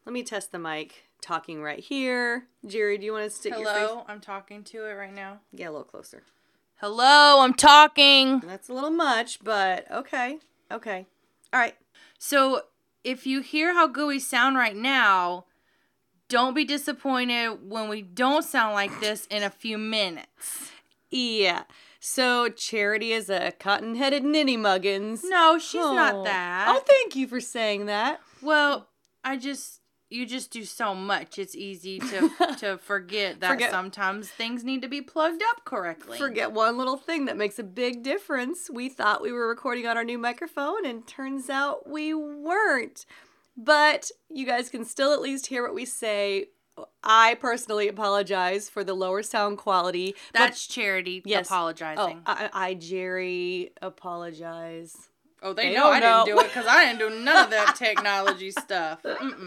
Let me test the mic. Talking right here. Jerry, do you want to stick your face? Hello, I'm talking to it right now. Get a little closer. Hello, I'm talking. That's a little much, but okay. Okay. All right. So, if you hear how good we sound right now, don't be disappointed when we don't sound like this in a few minutes. Yeah. So, Charity is a cotton-headed ninny muggins. No, she's not that. Oh, thank you for saying that. Well, you just do so much. It's easy to forget that sometimes things need to be plugged up correctly. Forget one little thing that makes a big difference. We thought we were recording on our new microphone, and turns out we weren't. But you guys can still at least hear what we say. I personally apologize for the lower sound quality. That's Charity apologizing. Oh, Jerry, apologize. Oh, they know I didn't do it because I didn't do none of that technology stuff.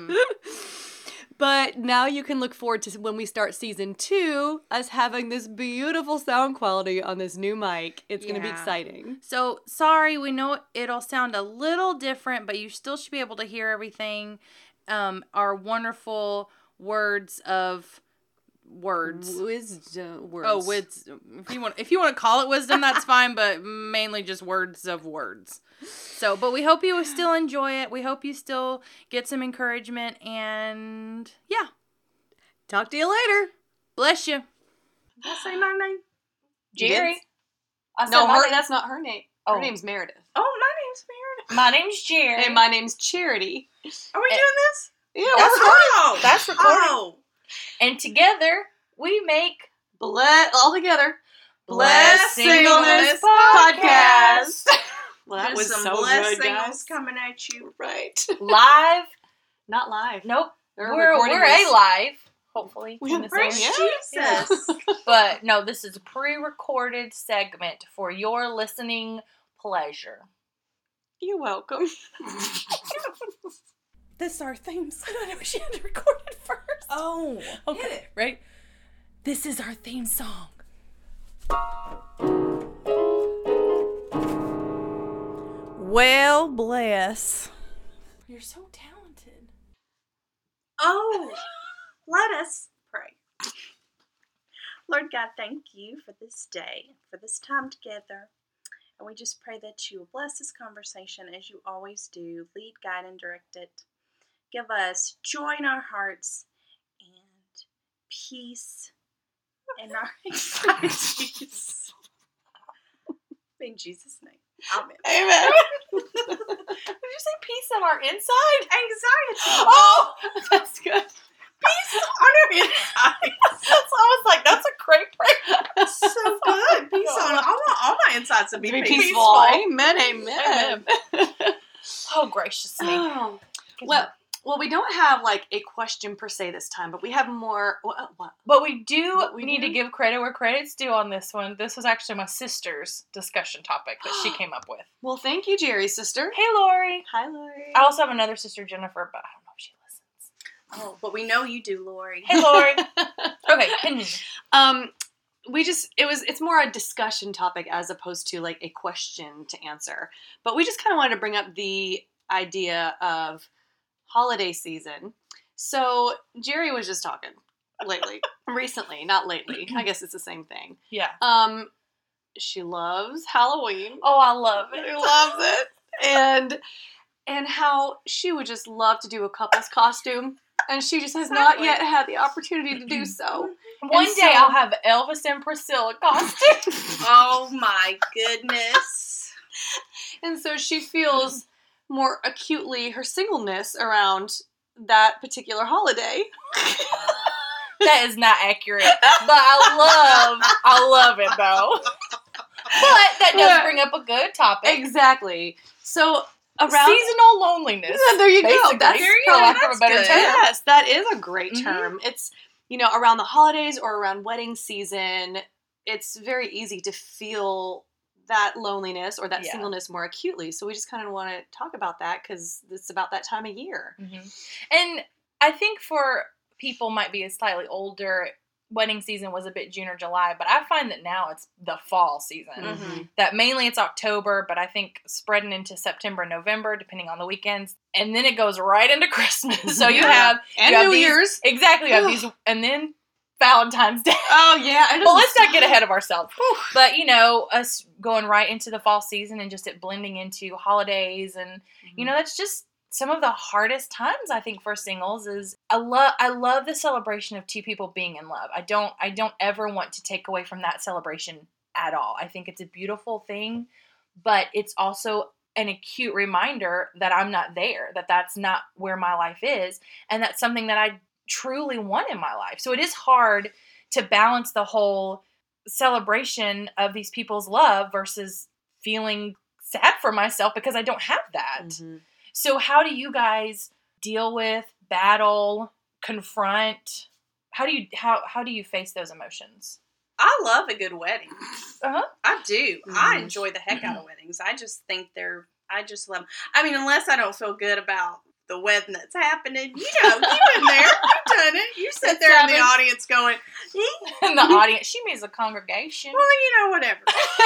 But now you can look forward to when we start season 2, us having this beautiful sound quality on this new mic. It's going to be exciting. So, sorry, we know it'll sound a little different, but you still should be able to hear everything. Our wonderful words. Wisdom. Words. Oh, if you want to call it wisdom, that's fine, but mainly just words of words. So, but we hope you still enjoy it. We hope you still get some encouragement, and yeah. Talk to you later. Bless you. Did I say my name? Jerry. That's not her name. Oh. Her name's Meredith. Oh, my name's Meredith. My name's Jerry. Hey, my name's Charity. Are we doing this? Yeah, That's we're recording. That's recording. Oh. And together, we make all together. Bless Singleness Podcast. Well, that There's was some so blessed good, singles guys. coming at you. Right. live. Not live. Nope. They're We're recording this. a live, hopefully. We in this Praise area. Jesus. But no, this is a pre-recorded segment for your listening pleasure. You're welcome. This is our theme song. I know she had to record it first. Oh. Okay. Hit it. Right? This is our theme song. Well, bless. You're so talented. Oh. Let us pray. Lord God, thank you for this day, for this time together. And we just pray that you will bless this conversation as you always do. Lead, guide, and direct it. Give us joy in our hearts and peace in our anxieties. In Jesus' name. Amen. Amen. Did you say peace on our inside? Anxiety. Oh, That's good. Peace on our inside. I was like, that's a great prayer. So good. Peace on. I want all my insides to be Peaceful. Amen. Amen. Oh, gracious me. Oh. Well, we don't have like a question per se this time, but we have more. What? But we need to give credit where credit's due on this one. This was actually my sister's discussion topic that she came up with. Well, thank you, Jerry's sister. Hey, Lori. Hi, Lori. I also have another sister, Jennifer, but I don't know if she listens. Oh, but we know you do, Lori. Hey, Lori. Okay, continue. It's more a discussion topic as opposed to like a question to answer. But we just kind of wanted to bring up the idea of holiday season. So Jerry was just talking recently, not lately. I guess it's the same thing. Yeah. She loves Halloween. Oh, I love it. She loves it. And how she would just love to do a couple's costume. And she just has not yet had the opportunity to do so. One day I'll have Elvis and Priscilla costume. Oh my goodness. And so she feels more acutely her singleness around that particular holiday. That is not accurate. But I love it though. But that does bring up a good topic. Exactly. So around seasonal loneliness. There you go. That's for lack of a better term. Yes, that is a great term. It's, around the holidays or around wedding season, it's very easy to feel that loneliness or that singleness more acutely. So we just kind of want to talk about that because it's about that time of year. Mm-hmm. And I think for people might be slightly older, wedding season was a bit June or July, but I find that now it's the fall season. Mm-hmm. That mainly it's October, but I think spreading into September, November, depending on the weekends. And then it goes right into Christmas. So you have and you have New these- Year's. Exactly. You have these, and then Valentine's Day. Oh yeah. Well, let's not get ahead of ourselves. But, us going right into the fall season and just it blending into holidays. And, that's just some of the hardest times, I think, for singles is I love the celebration of two people being in love. I don't ever want to take away from that celebration at all. I think it's a beautiful thing, but it's also an acute reminder that I'm not there, that that's not where my life is. And that's something that I truly want in my life. So it is hard to balance the whole celebration of these people's love versus feeling sad for myself because I don't have that. Mm-hmm. So how do you guys deal with, battle, confront? How do you face those emotions? I love a good wedding. Uh-huh. I do. Mhm. I enjoy the heck out of weddings. I just think I just love them. I mean, unless I don't feel good about the wedding that's happening. You've been there. You've done it. You sit there in the audience going, In the audience, she means the congregation. well, whatever.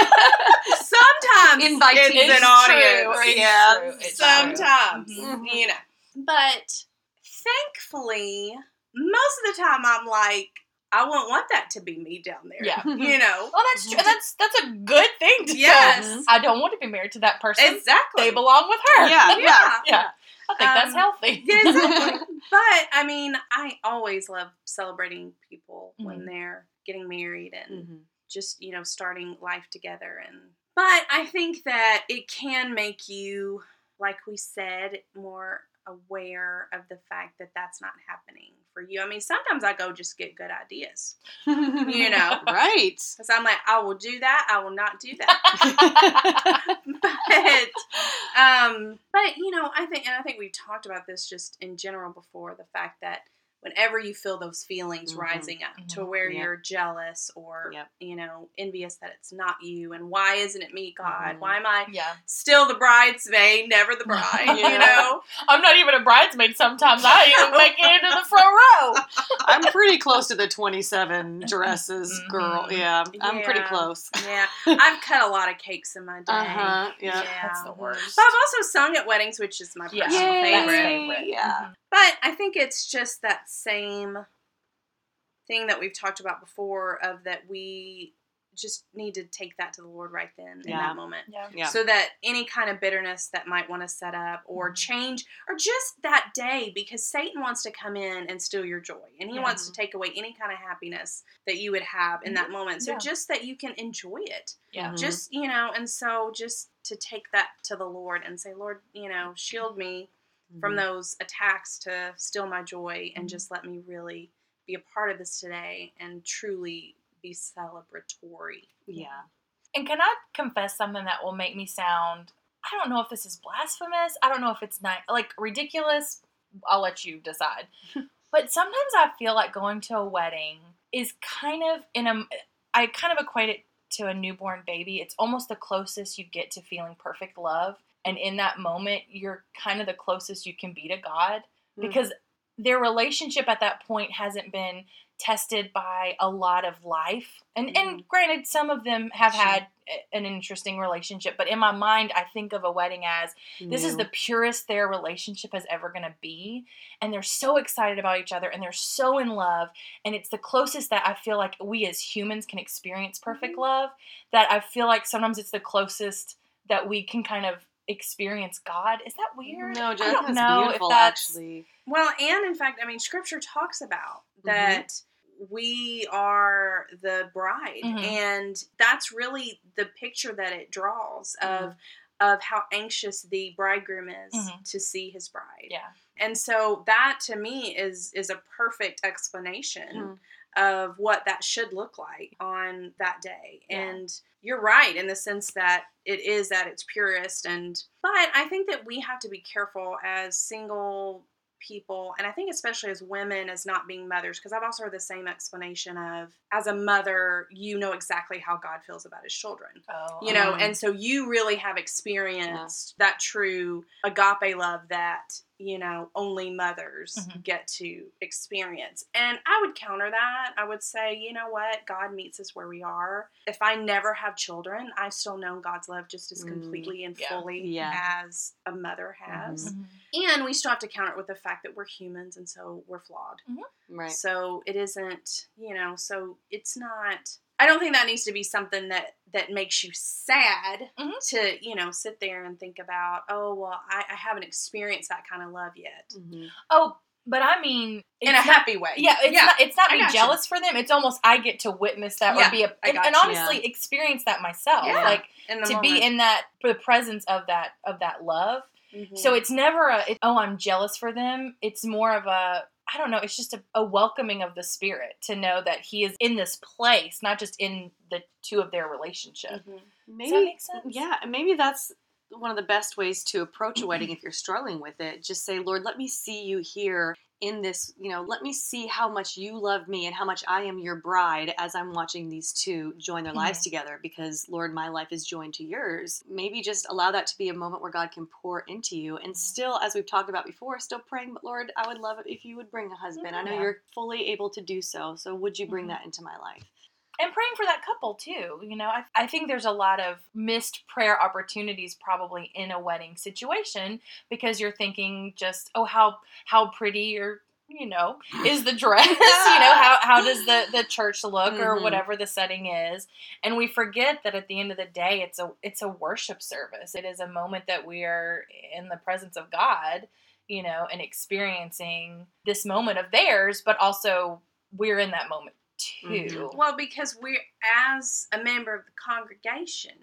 Sometimes Inviting. it's It's an audience. true. It's Yeah. true. It's Sometimes, true. Mhm. But thankfully, most of the time I'm like, I won't want that to be me down there. Yeah. Well, Well, that's true. That's a good thing to Yes. go. I don't want to be married to that person. exactly. They belong with her. Yeah. Yeah. I think that's Um, healthy. Yeah, exactly. But I mean, I always love celebrating people when they're getting married and Mhm. just starting life together. But I think that it can make you, like we said, more aware of the fact that that's not happening for you. I mean, sometimes I go just get good ideas Right. because I'm like, I will do that. I will not do that. But I think we've talked about this just in general before, the fact that whenever you feel those feelings Mhm. rising up to Mhm. where Yep. you're jealous or Yep. envious that it's not you, and why isn't it me, God? Mhm. Why am I Yeah. still the bridesmaid, never the bride? Yeah. I'm not even a bridesmaid sometimes. I even make it into the front row. I'm pretty close to the 27 dresses girl. Mhm. Yeah, I'm pretty Yeah. close. Yeah, I've cut a lot of cakes in my day. Uh-huh. Yeah. That's the worst. But I've also sung at weddings, which is my Yeah. personal Yay. favorite. favorite. Yeah. But I think it's just that same thing that we've talked about before, of that we just need to take that to the Lord right then in Yeah. that moment. Yeah. Yeah. So that any kind of bitterness that might want to set up or change, or just that day, because Satan wants to come in and steal your joy, and he Yeah. wants to take away any kind of happiness that you would have in that moment. So Yeah. just that you can enjoy it. Yeah. Mhm. Just, and so just to take that to the Lord and say, Lord, shield me from those attacks to steal my joy, and just let me really be a part of this today and truly be celebratory. Yeah. And can I confess something that will make me sound, I don't know if this is blasphemous. I don't know if it's not ridiculous. I'll let you decide. But sometimes I feel like going to a wedding is kind of I kind of equate it to a newborn baby. It's almost the closest you get to feeling perfect love. And in that moment, you're kind of the closest you can be to God, because their relationship at that point hasn't been tested by a lot of life. And granted, some of them have had an interesting relationship, but in my mind, I think of a wedding as this is the purest their relationship is ever going to be. And they're so excited about each other, and they're so in love. And it's the closest that I feel like we as humans can experience perfect love, that I feel like sometimes it's the closest that we can kind of experience God. Is that weird? No, I Jen, don't that's know beautiful, if that's actually. Well, and in fact, Scripture talks about that we are the bride, and that's really the picture that it draws of how anxious the bridegroom is to see his bride. Yeah. And so that to me is a perfect explanation of what that should look like on that day. Yeah. And you're right in the sense that it is at its purest. But I think that we have to be careful as single people, and I think especially as women, as not being mothers, because I've also heard the same explanation of, as a mother, you know exactly how God feels about his children. And so you really have experienced that true agape love that, only mothers Mhm. get to experience. And I would counter that. I would say, you know what? God meets us where we are. If I never have children, I still know God's love just as completely and Yeah. fully Yeah. as a mother has. Mhm. And we still have to counter it with the fact that we're humans and so we're flawed. Right. So it isn't, so it's not. I don't think that needs to be something that makes you sad Mhm. to, sit there and think about, oh, well, I haven't experienced that kind of love yet. Mhm. Oh, but I mean, In a it's not- happy way. Yeah, it's not I be got you. jealous for them. It's almost I get to witness that Yeah, or be I and got you. honestly experience that myself. Yeah. Like In the to moment. be in that for the presence of that love. Mhm. So it's never I'm jealous for them. It's more of I don't know, it's just a welcoming of the spirit to know that he is in this place, not just in the two of their relationship. Mhm. Maybe, Does that make sense? Yeah, and maybe that's one of the best ways to approach a wedding if you're struggling with it. Just say, Lord, let me see you here in this, let me see how much you love me and how much I am your bride as I'm watching these two join their lives together because, Lord, my life is joined to yours. Maybe just allow that to be a moment where God can pour into you. And still, as we've talked about before, still praying, but Lord, I would love it if you would bring a husband. I know Yeah. you're fully able to do so. So would you bring that into my life? And praying for that couple too. I think there's a lot of missed prayer opportunities probably in a wedding situation because you're thinking just, oh, how pretty or is the dress? How does the church look or Mhm. whatever the setting is? And we forget that at the end of the day, it's a worship service. It is a moment that we are in the presence of God, and experiencing this moment of theirs, but also we're in that moment too. Mhm. Well, because we, as a member of the congregation,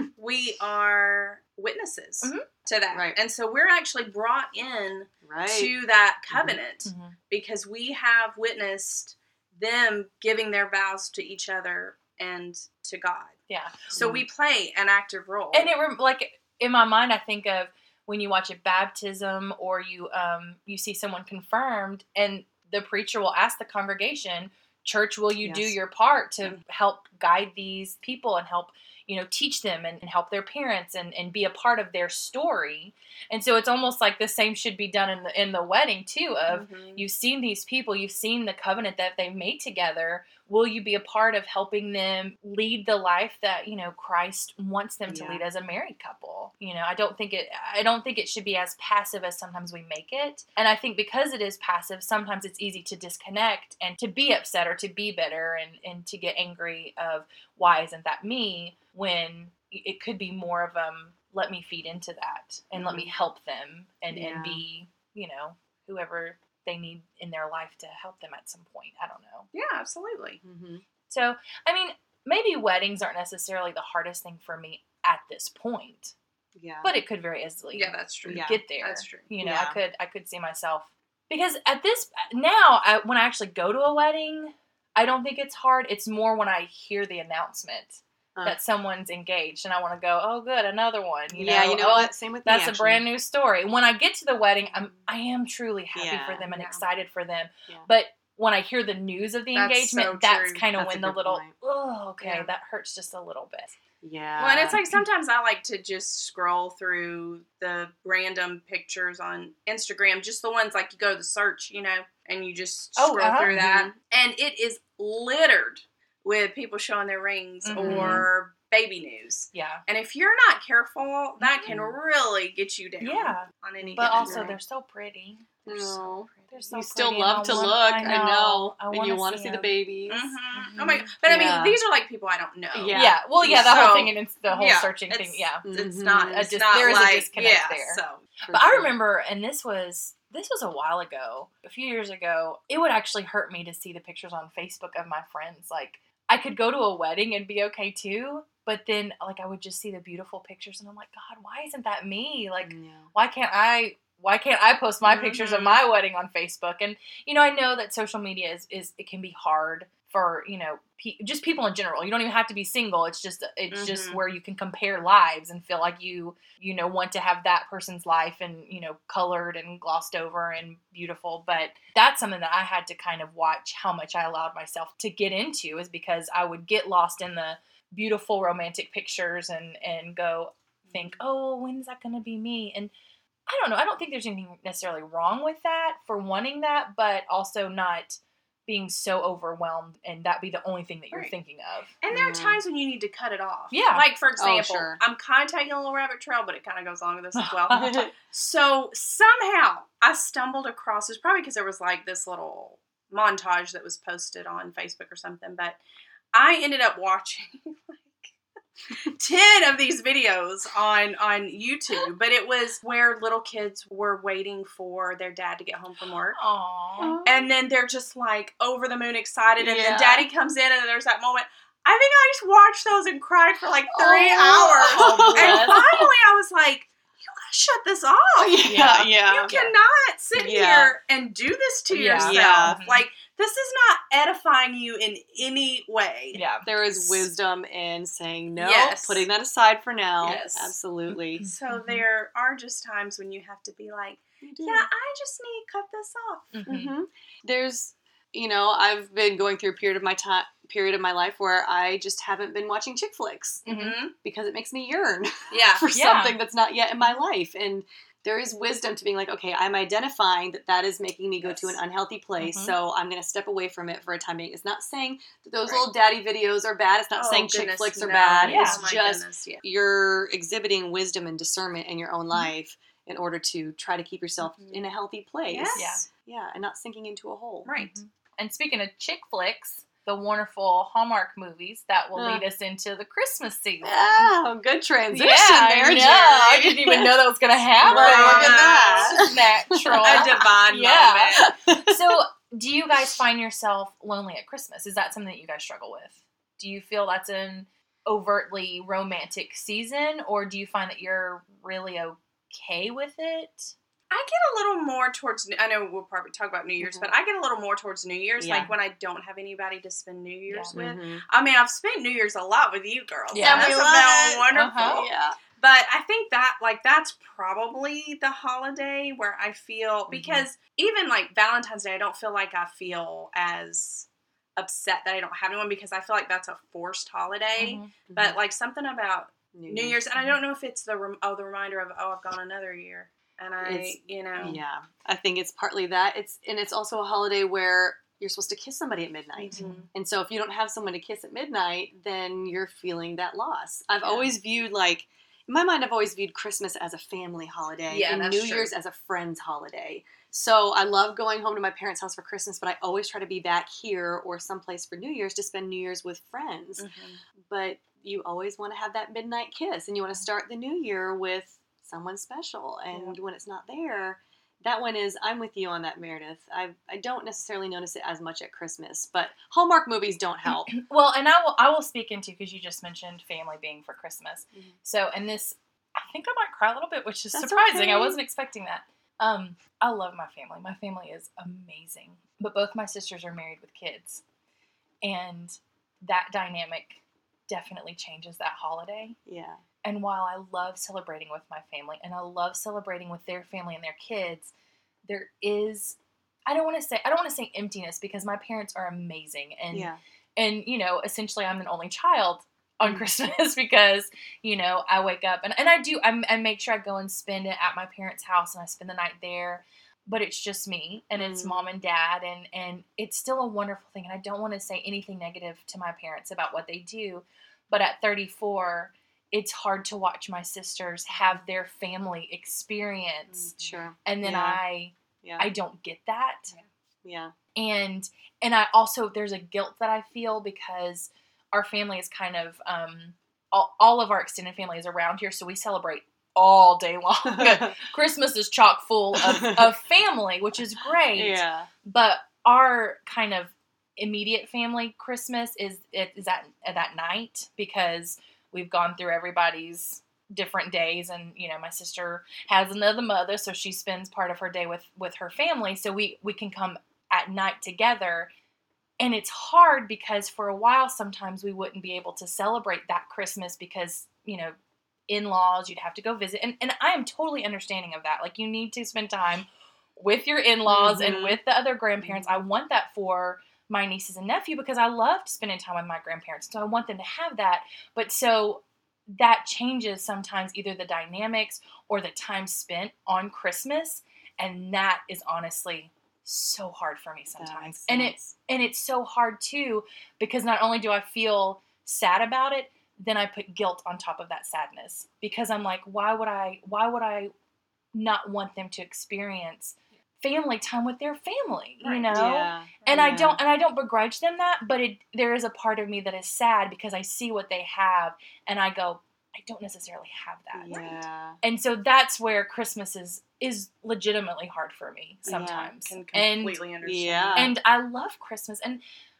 we are witnesses Mhm. to that. Right. And so we're actually brought in Right. to that covenant Mhm. because we have witnessed them giving their vows to each other and to God. Yeah. So we play an active role. And like in my mind, I think of when you watch a baptism or you see someone confirmed, and the preacher will ask the congregation, "Church, will you do Yes. your part to help guide these people and help teach them and help their parents and be a part of their story?" And so it's almost like the same should be done in the wedding too. Of you've seen these people, you've seen the covenant that they've made together. Will you be a part of helping them lead the life that Christ wants them to Yeah. lead as a married couple? I don't think it should be as passive as sometimes we make it. And I think because it is passive, sometimes it's easy to disconnect and to be upset or to be bitter and to get angry of why isn't that me, when it could be more of let me feed into that and let me help them and be whoever they need in their life to help them at some point. I don't know. Yeah, absolutely. Mm-hmm. So, I mean, maybe weddings aren't necessarily the hardest thing for me at this point, Yeah. but it could very easily Yeah, that's true. Yeah. get there. That's true. Yeah. I could see myself, because at this now, when I actually go to a wedding, I don't think it's hard. It's more when I hear the announcement that someone's engaged, and I want to go, oh, good, another one. You know what? Same with me. That's actually. a brand new story. When I get to the wedding, I am truly happy for them and Yeah. excited for them. Yeah. But when I hear the news of the That's engagement, so that's true. kind of That's a when the good little, point. oh, okay, Yeah. that hurts just a little bit. Yeah. Well, and it's like sometimes I like to just scroll through the random pictures on Instagram, just the ones like you go to the search, and you just Oh, scroll through that. Mhm. And it is littered with people showing their rings Mhm. or baby news. Yeah. And if you're not careful, that can really get you down Yeah. on any But given also, day. they're so pretty. They're No. so pretty. They're so You still pretty, love and to I want- look. I I know. I And wanna you want to see the them. babies. Mhm. Oh my god! But I mean, Yeah. these are like people I don't know. Yeah. Yeah. Well, yeah, the whole So, thing and it's the whole yeah, searching thing. it's- Yeah. It's Mhm. not. A It's dis- not there is a like disconnect there. So But I remember, and this was a while ago, a few years ago, it would actually hurt me to see the pictures on Facebook of my friends. Like, I could go to a wedding and be okay too, but then, like, I would just see the beautiful pictures and I'm like, God, why isn't that me? Like, Yeah. why can't I post my pictures of Mhm. my wedding on Facebook? And, I know that social media is it can be hard for, just people in general. You don't even have to be single. It's just Mhm. where you can compare lives and feel like you want to have that person's life and, colored and glossed over and beautiful. But that's something that I had to kind of watch how much I allowed myself to get into, is because I would get lost in the beautiful romantic pictures and go think, oh, when's that going to be me? And I don't know. I don't think there's anything necessarily wrong with that for wanting that, but also not being so overwhelmed and that be the only thing that you're Right. thinking of. And there are times when you need to cut it off. Yeah. Like, for example, sure. I'm kind of taking a little rabbit trail, but it kind of goes along with this as well. So somehow I stumbled across, it's probably because there was like this little montage that was posted on Facebook or something, but I ended up watching like 10 of these videos on YouTube, but it was where little kids were waiting for their dad to get home from work. Aww. And then they're just like over the moon excited, and Yeah. then daddy comes in, and there's that moment. I think I just watched those and cried for like 3 hours. Oh, And bless. finally I was like, you gotta shut this off. yeah. You cannot sit Yeah. here and do this to Yeah. yourself. Yeah. Like, this is not edifying you in any way. Yeah. There is wisdom in saying no, Yes. putting that aside for now. Yes. Absolutely. So Mhm. there are just times when you have to be like, yeah, I just need to cut this off. Mhm. hmm There's, I've been going through a period of my life where I just haven't been watching chick flicks Mm-hmm. because it makes me yearn Yeah. for Yeah. something that's not yet in my life. And there is wisdom to being like, okay, I'm identifying that is making me go to an Yes. unhealthy place, Mhm. so I'm going to step away from it for a time being. It's not saying that those Right. little daddy videos are bad. It's not Oh, saying chick goodness, flicks are no. bad. Yeah. It's Oh, my just goodness, yeah. you're exhibiting wisdom and discernment in your own life in order to try to keep yourself Mhm. in a healthy place. Yes. Yeah, and not sinking into a hole. Right. Mhm. And speaking of chick flicks, the wonderful Hallmark movies that will Uh. lead us into the Christmas season. Oh, good transition Yeah, there, I know. Jerry. I didn't even know that was going to happen. Right, look at that. It's just natural. A divine Yeah. moment. So, do you guys find yourself lonely at Christmas? Is that something that you guys struggle with? Do you feel that's an overtly romantic season, or do you find that you're really okay with it? I get a little more towards, I know we'll probably talk about New Year's, Mhm. but I get a little more towards New Year's, Yeah. like when I don't have anybody to spend New Year's Yeah. with. Mhm. I mean, I've spent New Year's a lot with you girls. Yeah, and that's we love been it. wonderful. Uh-huh. Yeah. But I think that, like, that's probably the holiday where I feel, because even, like, Valentine's Day, I don't feel like I feel as upset that I don't have anyone, because I feel like that's a forced holiday. Mhm. But, like, something about New Year's, and I don't know if it's the reminder of, I've gone another year. And It's- I. Yeah, I think it's partly that. It's also a holiday where you're supposed to kiss somebody at midnight. Mhm. And so if you don't have someone to kiss at midnight, then you're feeling that loss. I've Yeah. always viewed, like, in my mind, I've always viewed Christmas as a family holiday Yeah, and that's New true. Year's as a friend's holiday. So I love going home to my parents' house for Christmas, but I always try to be back here or someplace for New Year's to spend New Year's with friends. Mhm. But you always want to have that midnight kiss, and you want to start the new year with someone special. And when it's not there, that one is, I'm with you on that, Meredith. I don't necessarily notice it as much at Christmas, but Hallmark movies don't help. Well, and I will speak into, because you just mentioned family being for Christmas. Mhm. So, and this, I think I might cry a little bit, which is That's surprising. I okay. wasn't expecting that. I love my family. My family is amazing. But both my sisters are married with kids. And that dynamic definitely changes that holiday. Yeah. And while I love celebrating with my family and I love celebrating with their family and their kids, there is, I don't want to say emptiness, because my parents are amazing. And Yeah. and, essentially I'm an only child on Mhm. Christmas because, I wake up and I make sure I go and spend it at my parents' house and I spend the night there. But it's just me and it's Mhm. mom and dad, and it's still a wonderful thing. And I don't want to say anything negative to my parents about what they do. But at 34, it's hard to watch my sisters have their family experience. Sure. And then Yeah. Yeah. I don't get that. Yeah. And I also, there's a guilt that I feel because our family is kind of, all of our extended family is around here, so we celebrate all day long. Christmas is chock full of family, which is great. Yeah. But our kind of immediate family Christmas is at that night, because we've gone through everybody's different days, and my sister has another mother, so she spends part of her day with her family, so we can come at night together. And it's hard because for a while sometimes we wouldn't be able to celebrate that Christmas because in-laws, you'd have to go visit, and I am totally understanding of that. Like, you need to spend time with your in-laws Mhm. and with the other grandparents. I want that for my nieces and nephew because I loved spending time with my grandparents, so I want them to have that. But so that changes sometimes either the dynamics or the time spent on Christmas, and that is honestly so hard for me sometimes. And it's so hard too, because not only do I feel sad about it, then I put guilt on top of that sadness, because I'm like, why would I not want them to experience family time with their family, you know? Yeah. And I don't begrudge them that, but there is a part of me that is sad because I see what they have and I go, I don't necessarily have that. Yeah. And so that's where Christmas is legitimately hard for me sometimes. Can completely understand. Yeah. And I love Christmas, and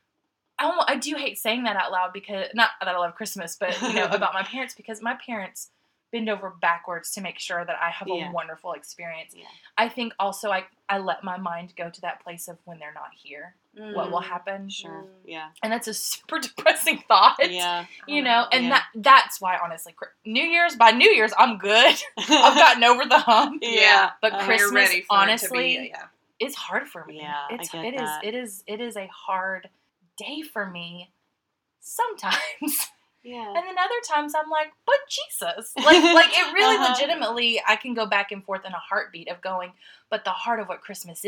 I do hate saying that out loud, because not that I love Christmas, but about my parents, because my parents bend over backwards to make sure that I have a wonderful experience. Yeah. I think also I let my mind go to that place of when they're not here, what will happen. Sure. Yeah. And that's a super depressing thought. Yeah. And that's why, honestly, by New Year's, I'm good. I've gotten over the hump. Yeah. But You're Christmas, ready for honestly, it to be, is hard for me. Yeah, I get that. It is a hard day for me sometimes. Yeah. And then other times I'm like, but Jesus. Like it really legitimately, I can go back and forth in a heartbeat of going, but the heart of what Christmas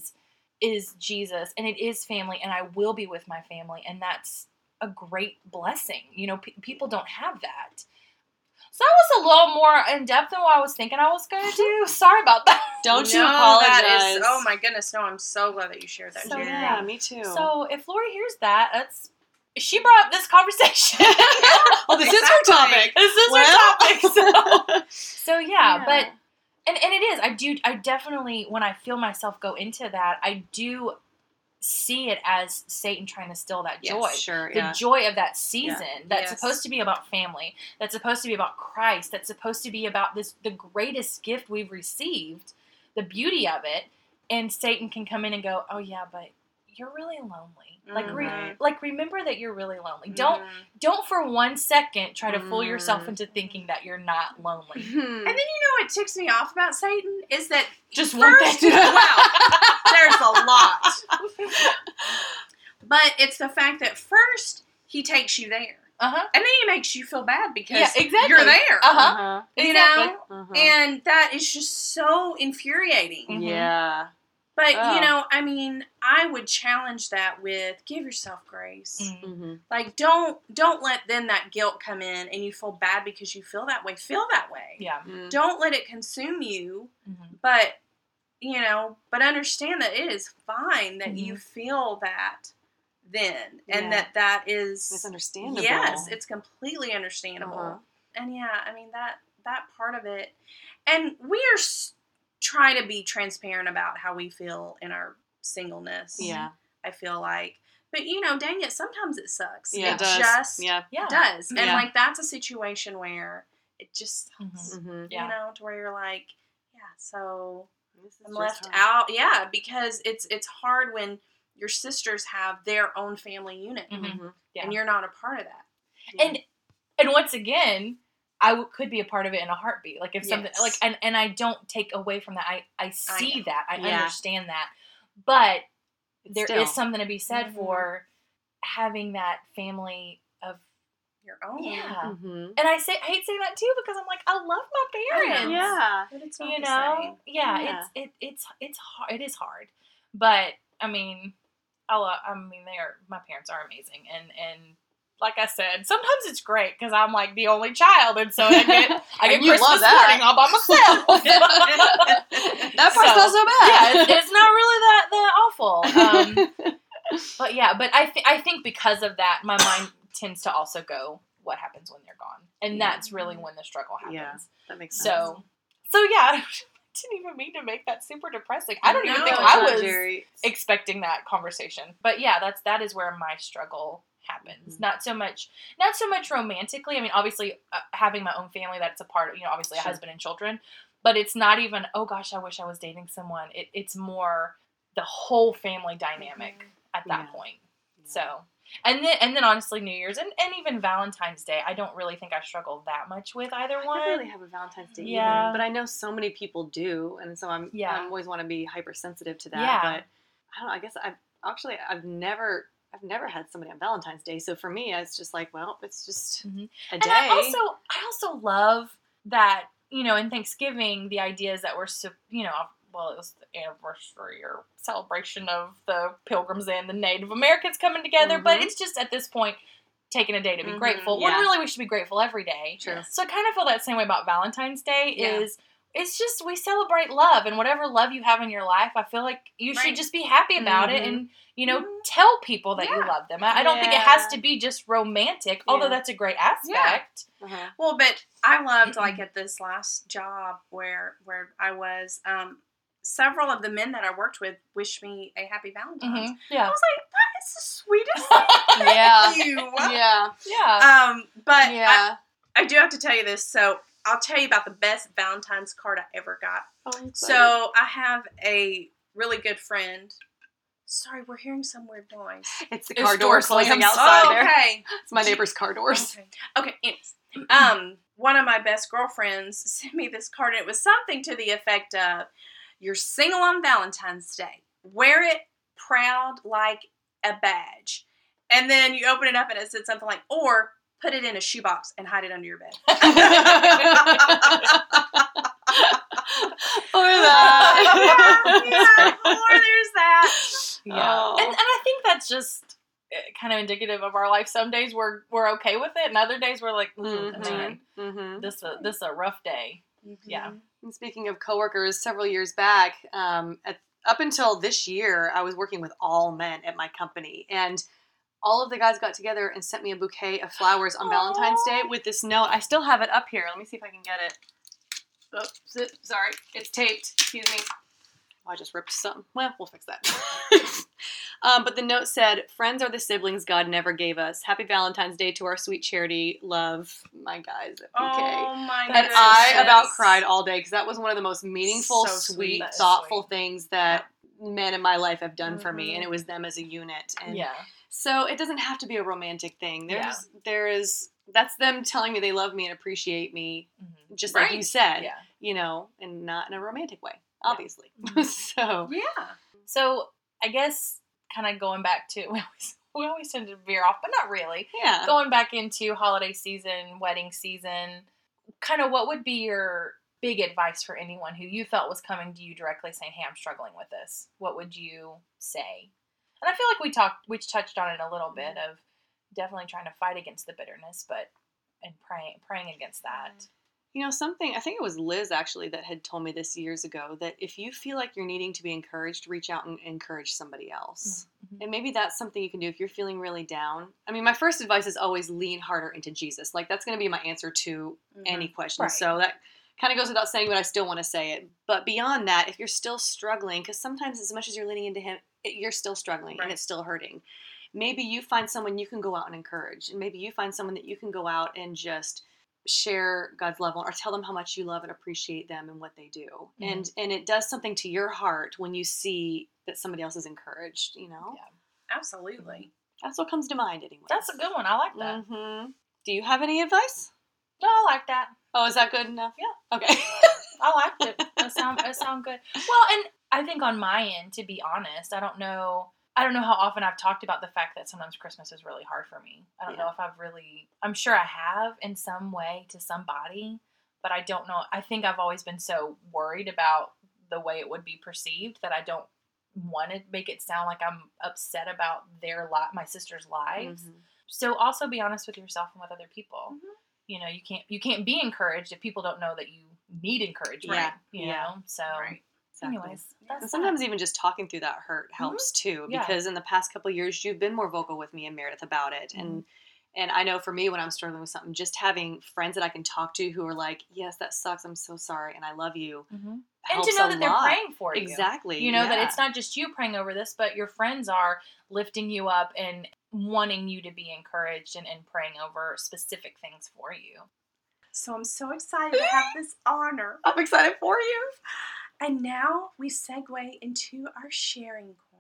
is Jesus, and it is family, and I will be with my family, and that's a great blessing. People don't have that. So that was a little more in depth than what I was thinking I was going to do. Sorry about that. Don't you apologize. That is, oh my goodness, no, I'm so glad that you shared that, So, Jerry. Yeah, me too. So if Lori hears that, she brought up this conversation. Well, this is her topic. This is her topic. So yeah, Yeah. but and it is. I definitely, when I feel myself go into that, I do see it as Satan trying to steal that joy. Sure, The joy of that season that's Yes. supposed to be about family, that's supposed to be about Christ, that's supposed to be about the greatest gift we've received, the beauty of it, and Satan can come in and go, oh yeah, but you're really lonely. Like remember that you're really lonely. Don't for 1 second try to fool yourself into thinking that you're not lonely. And then what ticks me off about Satan is that Just one first, thing. there's a lot. But it's the fact that first he takes you there. Uh-huh. And then he makes you feel bad because exactly. you're there. Uh-huh. You Exactly. know? Uh-huh. And that is just so infuriating. Mhm. Yeah. But, Oh. I would challenge that with give yourself grace. Mhm. Mm-hmm. Like, don't let then that guilt come in and you feel bad because you feel that way. Feel that way. Yeah. Don't let it consume you, Mhm. but understand that it is fine that you Mhm. feel that then. And Yeah. that is... It's understandable. Yes, it's completely understandable. Uh-huh. And that part of it. And we are try to be transparent about how we feel in our singleness. Yeah. I feel like. But, dang it, sometimes it sucks. Yeah, it does. just Yeah. does. And, Yeah. that's a situation where it just sucks. Mm-hmm. Yeah. To where you're like, yeah, so This is I'm just left hard. out. Yeah, because it's hard when your sisters have their own family unit. Mhm. Mm-hmm. Yeah. And you're not a part of that. And once again, I could be a part of it in a heartbeat. Like if something Yes. and I don't take away from that. I see know. that. I Yeah. understand that. But there Still. is something to be said Mhm. for having that family of Your own. yeah. Mm-hmm. And I hate saying that too, because I'm like, I love my I know. parents. Yeah. But it's not You the know? same. Yeah, Yeah. it's hard. It is hard. But I mean, my parents are amazing, and like I said, sometimes it's great because I'm like the only child, and so I get And you Christmas love that. morning all by myself. That part's not so bad. Yeah, it's not really that awful. But yeah, but I think because of that, my mind tends to also go, what happens when they're gone, and Yeah. that's really when the struggle happens. Yeah. That makes sense. So yeah, I didn't even mean to make that super depressing. I don't even No, think it's I not, was Jerry. expecting that conversation. But yeah, that is where my struggle happens. Mhm. Not so much romantically. I mean, obviously having my own family, that's a part of, obviously Sure. a husband and children, but it's not even, oh gosh, I wish I was dating someone. It's more the whole family dynamic at that Yeah. point. So, and then honestly, New Year's and even Valentine's Day, I don't really think I struggle that much with either I one. don't really have a Valentine's Day Yeah. either, but I know so many people do, and so I always want to be hypersensitive to that. Yeah. But I don't know. I guess I've never I've never had somebody on Valentine's Day, so for me, it's just like, well, it's just Mhm. a And day. I also love that, in Thanksgiving, the idea is that we're, well, it was the anniversary or celebration of the Pilgrims and the Native Americans coming together, but Mhm. it's just at this point taking a day to be Mhm, grateful. yeah. When really we should be grateful every day. True. So I kind of feel that same way about Valentine's Day. Yeah. It's just we celebrate love, and whatever love you have in your life, I feel like you should Right. just be happy about it, Mhm. and Mhm. tell people that you Yeah. love them. I don't think it has Yeah. to be just romantic, although Yeah. that's a great aspect. Uh-huh. Well, but I loved, like, at this last job where I was, several of the men that I worked with wished me a happy Valentine's. I Yeah, was like, that is the sweetest thing. Yeah. Thank you. Yeah. yeah. But Yeah. I do have to tell you this. So I'll tell you about the best Valentine's card I ever got. Oh, I'm excited. So I have a really good friend. Sorry, we're hearing some weird noise. it's the It's car door door closing slams. outside Oh, there. okay. It's my neighbor's car doors. Okay. Anyways, one of my best girlfriends sent me this card, and it was something to the effect of, "You're single on Valentine's Day. Wear it proud like a badge." And then you open it up, and it said something like, "Or put it in a shoebox and hide it under your bed." Or that. yeah, or there's that. Yeah, Oh. and I think that's just kind of indicative of our life. Some days we're okay with it, and other days we're like, Mhm. man, Mhm. this a rough day. Yeah. And speaking of coworkers, several years back, up until this year, I was working with all men at my company, and all of the guys got together and sent me a bouquet of flowers on Valentine's Day with this note. I still have it up here. Let me see if I can get it. Oh, sorry, it's taped. Excuse me. Oh, I just ripped something. Well, we'll fix that. But the note said, "Friends are the siblings God never gave us. Happy Valentine's Day to our sweet charity. Love, my guys at PK." Oh my And goodness. I about cried all day because that was one of the most meaningful, So sweet, That is thoughtful sweet. things that men in my life have done for me, Mhm. and it was them as a unit. And Yeah. so it doesn't have to be a romantic thing. Yeah. That's them telling me they love me and appreciate me, Mhm. just like Right. you said, Yeah. and not in a romantic way, obviously. Mhm. So Yeah. So I guess kind of going back to we always tend to veer off, but not really. yeah, Going back into holiday season, wedding season, kind of what would be your big advice for anyone who you felt was coming to you directly saying, "Hey, I'm struggling with this." What would you say? And I feel like we touched on it a little bit of definitely trying to fight against the bitterness, and praying against that. something, I think it was Liz actually that had told me this years ago, that if you feel like you're needing to be encouraged, reach out and encourage somebody else. Mhm. And maybe that's something you can do if you're feeling really down. I mean, my first advice is always lean harder into Jesus. Like, that's going to be my answer to any question. Right. So that kind of goes without saying, but I still want to say it. But beyond that, if you're still struggling, because sometimes as much as you're leaning into him, you're still struggling Right. and it's still hurting. Maybe you find someone you can go out and encourage. And maybe you find someone that you can go out and just share God's love or tell them how much you love and appreciate them and what they do. Mhm. And it does something to your heart when you see that somebody else is encouraged, Yeah. Absolutely. That's what comes to mind anyway. That's a good one. I like that. Mm-hmm. Do you have any advice? No, I like that. Oh, is that good enough? Yeah. Okay. I liked it. It sound good. Well, and I think on my end, to be honest, I don't know how often I've talked about the fact that sometimes Christmas is really hard for me. I don't know if I'm sure I have in some way to somebody, but I don't know. I think I've always been so worried about the way it would be perceived that I don't want to make it sound like I'm upset about my sister's lives. Mhm. So also be honest with yourself and with other people. Mhm. You can't be encouraged if people don't know that you need encouragement. Yeah. You Yeah. know? So Right. Exactly. anyways, And that's sometimes even just talking through that hurt helps too, Yeah. because in the past couple of years you've been more vocal with me and Meredith about it, and I know for me when I'm struggling with something, just having friends that I can talk to who are like, "Yes, that sucks. I'm so sorry, and I love you." and helps to know a that they're lot. praying for you. Exactly. That yeah. it's not just you praying over this, but your friends are lifting you up and wanting you to be encouraged and praying over specific things for you. So I'm so excited to have this honor. I'm excited for you. And now we segue into our sharing corner.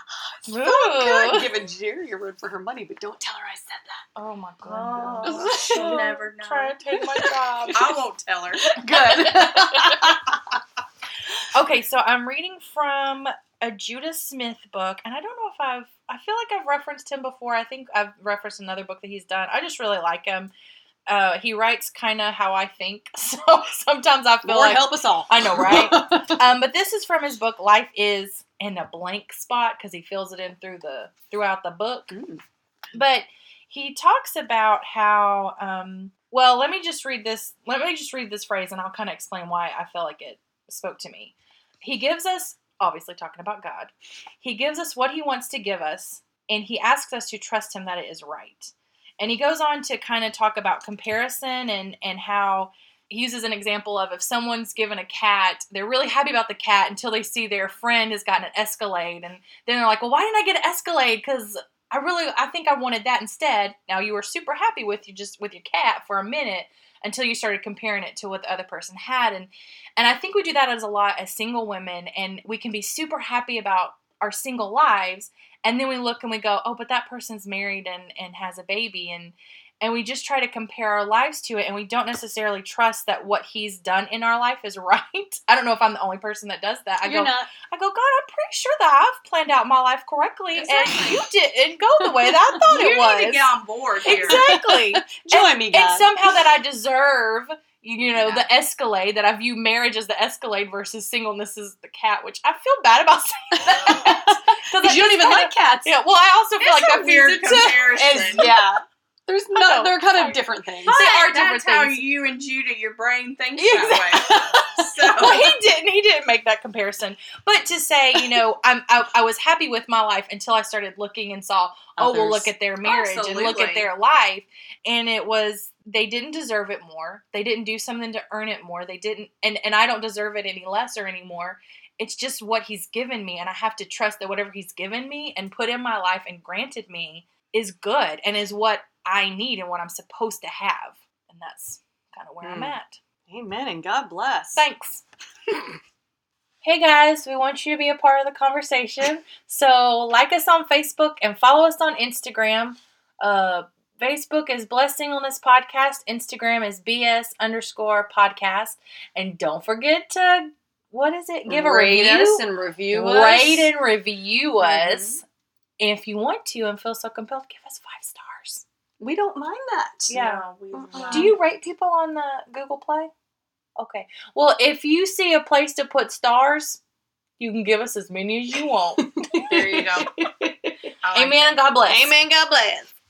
So good. Giving Jerry a run for her money, but don't tell her I said that. Oh my Oh, goodness. she'll never know. Try to take my job. I won't tell her. Good. Okay, so I'm reading from a Judah Smith book, and I don't know if I feel like I've referenced him before. I think I've referenced another book that he's done. I just really like him. He writes kind of how I think, so sometimes I feel Lord help us all. I know, right? But this is from his book, Life is in a Blank Spot, because he fills it in throughout the book. Mm. But he talks about how, well, let me just read this phrase, and I'll kind of explain why I feel like it spoke to me. He gives us, obviously talking about God, he gives us what he wants to give us, and he asks us to trust him that it is right. And he goes on to kind of talk about comparison and how he uses an example of if someone's given a cat, they're really happy about the cat until they see their friend has gotten an Escalade. And then they're like, well, why didn't I get an Escalade? Because I think I wanted that instead. Now, you were super happy with your cat for a minute until you started comparing it to what the other person had. And I think we do that as a lot as single women, and we can be super happy about our single lives, and then we look and we go, oh, but that person's married and has a baby, and we just try to compare our lives to it, and we don't necessarily trust that what he's done in our life is right. I don't know if I'm the only person that does that. You're not. I go, God, I'm pretty sure that I've planned out my life correctly, Exactly. and you didn't go the way that I thought it was. You need to get on board here. Exactly. Join me, God. And somehow that I deserve, the Escalade, that I view marriage as the Escalade versus singleness as the cat, which I feel bad about saying that. Because you don't even like cats. Yeah, well, I also feel It's like a that's weird easy to- comparison. Yeah. They're know. kind Sorry. of different things. But They are different that's how things. you and Judah, your brain thinks Exactly. that way. So Well, he didn't make that comparison. But to say, I was happy with my life until I started looking and saw, Others. look at their marriage and look Absolutely. at their life. And it was, they didn't deserve it more. They didn't do something to earn it more. They didn't, and I don't deserve it any less or any more. It's just what he's given me. And I have to trust that whatever he's given me and put in my life and granted me is good and is what I need and what I'm supposed to have. And that's kind of where I'm at. Amen, and God bless. Thanks. Hey guys, we want you to be a part of the conversation. So like us on Facebook and follow us on Instagram. Facebook is Blessed Singleness Podcast. Instagram is BS_podcast. And don't forget to, give a Rate review. us and review us. Rate and review us. And if you want to and feel so compelled, give us 5 stars. We don't mind that. Yeah. No, we won't. Do you rate people on the Google Play? Okay. Well, if you see a place to put stars, you can give us as many as you want. There you go. I like Amen that. and God bless. Amen. God bless.